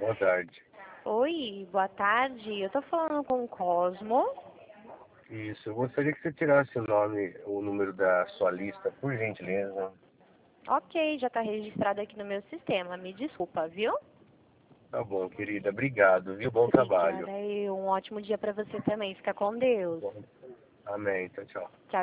Boa tarde. Oi, boa tarde. Eu tô falando com o Cosmo. Isso, eu gostaria que você tirasse o número da sua lista, por gentileza. Ok, já tá registrado aqui no meu sistema. Me desculpa, viu? Tá bom, querida. Obrigado, viu? Bom trabalho. Obrigada. E um ótimo dia pra você também. Fica com Deus. Amém. Tchau, tchau. Tchau.